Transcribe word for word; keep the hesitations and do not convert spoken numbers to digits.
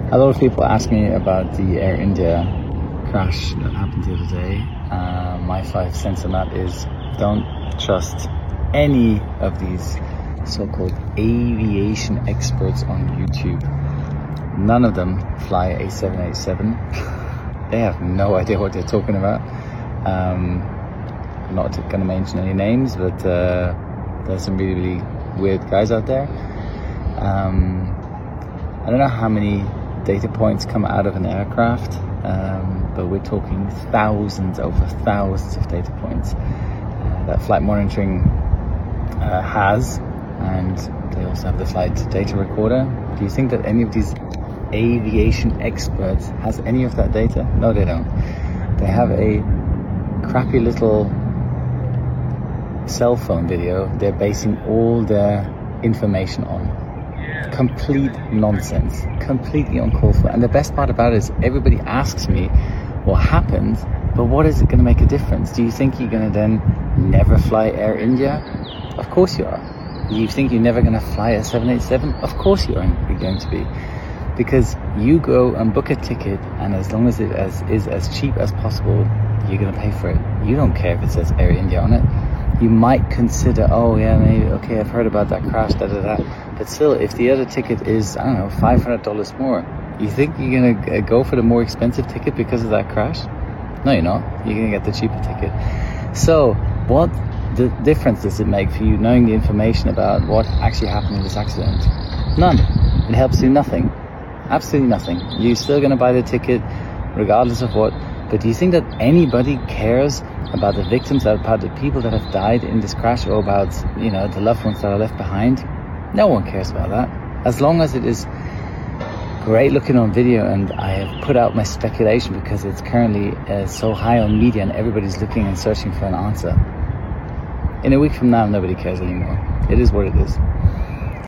A lot of people ask me about the Air India crash that happened the other day. Uh, my five cents on that is don't trust any of these so-called aviation experts on YouTube. None of them fly a seven eighty-seven. They have no idea what they're talking about. Um, I'm not going to mention any names, but uh, there's some really, really weird guys out there. Um, I don't know how many data points come out of an aircraft, um, but we're talking thousands over thousands of data points uh, that flight monitoring uh, has, and they also have the flight data recorder. Do you think that any of these aviation experts has any of that data? No, they don't. They have a crappy little cell phone video they're basing all their information on. Complete nonsense, completely uncalled for. And the best part about it is everybody asks me what happened, but what is it going to make a difference? Do you think you're going to then never fly Air India? Of course you are. You think you're never going to fly a seven eighty-seven? Of course you are going to be. Because you go and book a ticket, and as long as it as, is as cheap as possible, you're going to pay for it. You don't care if it says Air India on it. You might consider, oh yeah, maybe, okay, I've heard about that crash, da da da. But still, if the other ticket is, I don't know, five hundred dollars more, you think you're going to go for the more expensive ticket because of that crash? No, you're not. You're going to get the cheaper ticket. So, what the difference does it make for you knowing the information about what actually happened in this accident? None. It helps you nothing. Absolutely nothing. You're still going to buy the ticket regardless of what. But do you think that anybody cares about the victims, about the people that have died in this crash, or about, you know, the loved ones that are left behind? No one cares about that. As long as it is great looking on video, and I have put out my speculation because it's currently uh, so high on media and everybody's looking and searching for an answer. In a week from now, nobody cares anymore. It is what it is.